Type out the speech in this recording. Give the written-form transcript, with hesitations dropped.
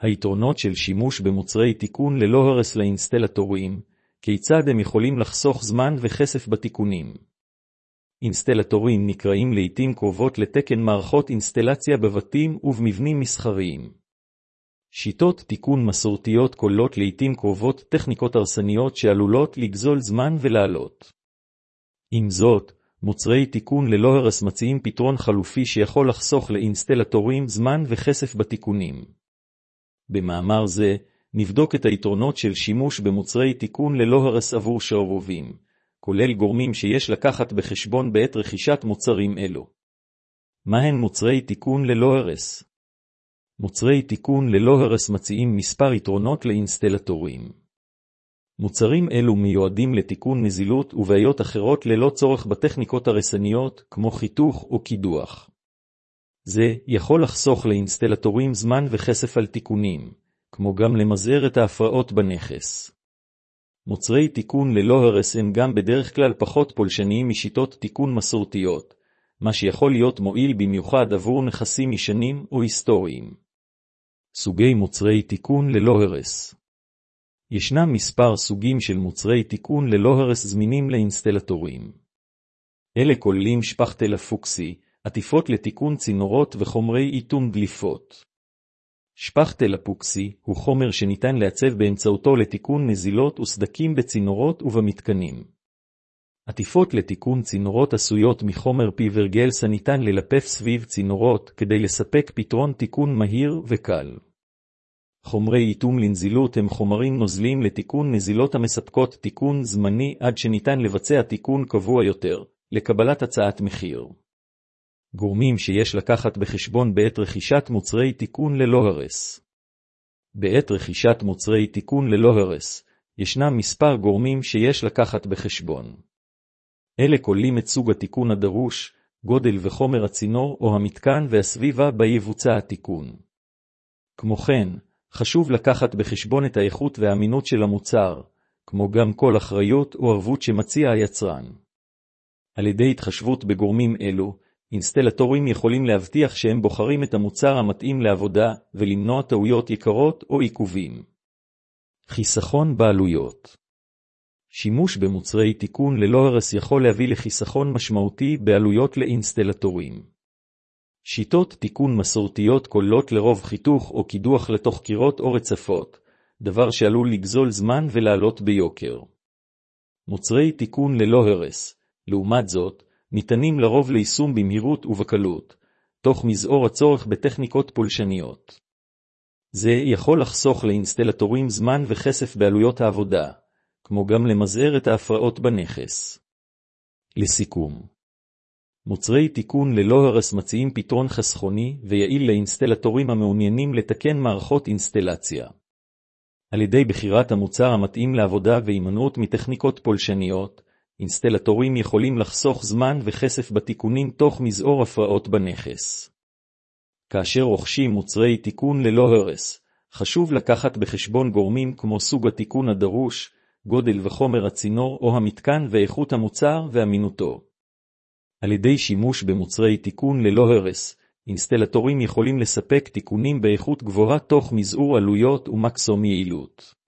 היתרונות של שימוש במוצרי תיקון ללא הרס לאינסטלטורים, כיצד הם יכולים לחסוך זמן וכסף בתיקונים. אינסטלטורים נקראים לעתים קרובות לתקן מערכות אינסטלציה בבתים ובמבנים מסחריים. שיטות תיקון מסורתיות כוללות לעתים קרובות טכניקות הרסניות שעלולות לגזול זמן ולעלות. עם זאת, מוצרי תיקון ללא הרס מציעים פתרון חלופי שיכול לחסוך לאינסטלטורים זמן וכסף בתיקונים. במאמר זה, נבדוק את היתרונות של שימוש במוצרי תיקון ללא הרס עבור שערובים, כולל גורמים שיש לקחת בחשבון בעת רכישת מוצרים אלו. מהן מוצרי תיקון ללא הרס? מוצרי תיקון ללא הרס מציעים מספר יתרונות לאינסטלטורים. מוצרים אלו מיועדים לתיקון נזילות ובעיות אחרות ללא צורך בטכניקות הרסניות, כמו חיתוך או קידוח. זה יכול לחסוך לאינסטלטורים זמן וכסף על תיקונים, כמו גם למזער את ההפרעות בנכס. מוצרי תיקון ללא הרס הם גם בדרך כלל פחות פולשניים משיטות תיקון מסורתיות, מה שיכול להיות מועיל במיוחד עבור נכסים ישנים או היסטוריים. סוגי מוצרי תיקון ללא הרס. ישנם מספר סוגים של מוצרי תיקון ללא הרס זמינים לאינסטלטורים. אלה כוללים שפכטל אפוקסי, עטיפות לתיקון צינורות וחומרי איתום דליפות. שפכטל אפוקסי הוא חומר שניתן לעצב באמצעותו לתיקון נזילות וסדקים בצינורות ובמתקנים. עטיפות לתיקון צינורות עשויות מחומר פיברגלס הניתן ללפף סביב צינורות כדי לספק פתרון תיקון מהיר וקל. חומרי איתום לנזילות הם חומרים נוזליים לתיקון נזילות המספקות תיקון זמני עד שניתן לבצע תיקון קבוע יותר, לקבלת הצעת מחיר. גורמים שיש לקחת בחשבון בעת רכישת מוצרי תיקון ללא הרס. בעת רכישת מוצרי תיקון ללא הרס, ישנם מספר גורמים שיש לקחת בחשבון. אלה כוללים את סוג התיקון הדרוש, גודל וחומר הצינור או המתקן והסביבה בה יבוצע התיקון. כמו כן, חשוב לקחת בחשבון את האיכות והאמינות של המוצר, כמו גם כל אחריות או ערבות שמציע היצרן. על ידי התחשבות בגורמים אלו, אינסטלטורים יכולים להבטיח שהם בוחרים את המוצר המתאים לעבודה ולמנוע טעויות יקרות או עיכובים. חיסכון בעלויות. שימוש במוצרי תיקון ללא הרס יכול להביא לחיסכון משמעותי בעלויות לאינסטלטורים. שיטות תיקון מסורתיות כוללות לרוב חיתוך או קידוח לתוך קירות או רצפות, דבר שעלול לגזול זמן ולעלות ביוקר. מוצרי תיקון ללא הרס, לעומת זאת, ניתנים לרוב ליישום במהירות ובקלות, תוך מזעור הצורך בטכניקות פולשניות. זה יכול לחסוך לאינסטלטורים זמן וכסף בעלויות העבודה, כמו גם למזער את ההפרעות בנכס. לסיכום, מוצרי תיקון ללא הרס מציעים פתרון חסכוני ויעיל לאינסטלטורים המעוניינים לתקן מערכות אינסטלציה. על ידי בחירת המוצר המתאים לעבודה והימנעות מטכניקות פולשניות, אינסטלטורים יכולים לחסוך זמן וכסף בתיקונים תוך מזעור הפרעות בנכס. כאשר רוכשים מוצרי תיקון ללא הרס, חשוב לקחת בחשבון גורמים כמו סוג התיקון הדרוש, גודל וחומר הצינור או המתקן ואיכות המוצר ואמינותו. על ידי שימוש במוצרי תיקון ללא הרס, אינסטלטורים יכולים לספק תיקונים באיכות גבוהה תוך מזעור עלויות ומקסום יעילות.